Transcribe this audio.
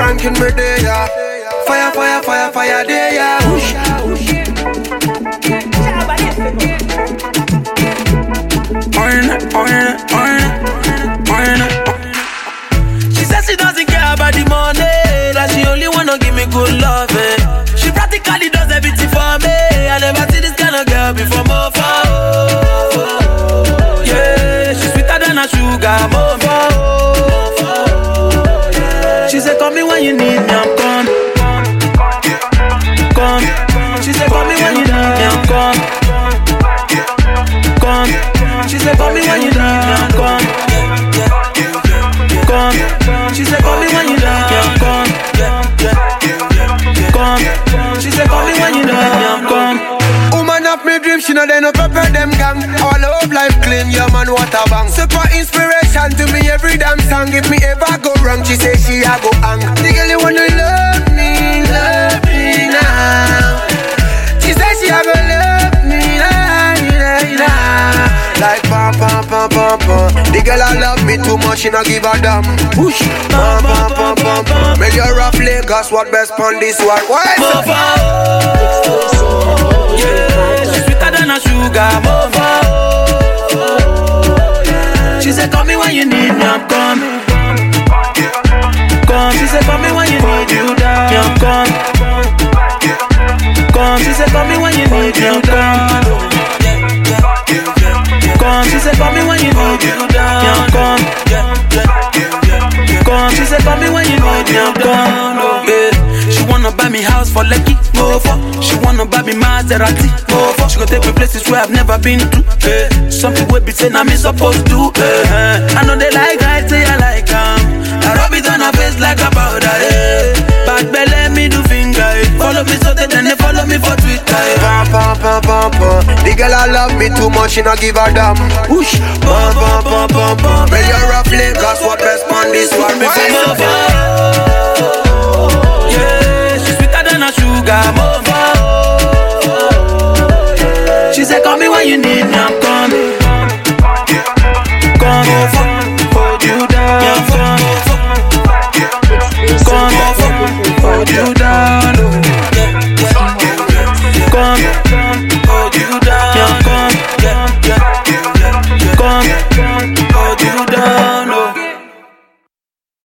ranking me there, yeah. Fire, fire, fire, fire there, yeah. She says she doesn't care about the money, that she only wanna give me good love. She practically does everything for me. I never see this kind of girl before, mofo. Yeah, she's sweeter than a sugar, mofo. She said, call me when you need me, I'm come. Come. She said, call me when you need me, I'm come. Come. She said, call me when you need me, I'm come. Come. She said, call me when you need me, I'm come. Come. She said, call me when you need me, I'm come. Woman of me dream, she know they no prepare them gang. Our love life clean, yeah man, what a bang. Super inspiration to me every damn song. If me ever go wrong, she say she a go hang. The girl you wanna love me now. She say she a go love me now. Like pam pam pam pam pam. The girl I love me too much, she not give a damn. Push pam pam pam pam pam. Make your rough Lagos, what best pon this one? Why? Yeah, she's sweeter than a sugar, mofo. She said, call me when you need me, I'm coming. Come, she said, call me when you need you down, I'm come. Come, she said, call me when you need me, I'm come. Come, she said, call me when you need you down, I'm come. Come, she said, call me when you need me, I'm come. Yeah. She wanna buy me house for Lekki, mofo. She wanna buy me Maserati, mofo. She gon' take me places where I've never been to. Some people be saying I'm supposed to. I know they like I say I like I rub it on her face like a powder. Back belly me do finger. Follow me so then they follow me for Twitter. Pam pam pam pam pam. The girl I love me too much, she not give a damn. Whoosh. Pam pam pam pam pam. When you're rough Lagos, what best pon this one? Yeah, she's sweeter than a sugar, mofo. She said, call me when you need me, I'm coming. Come,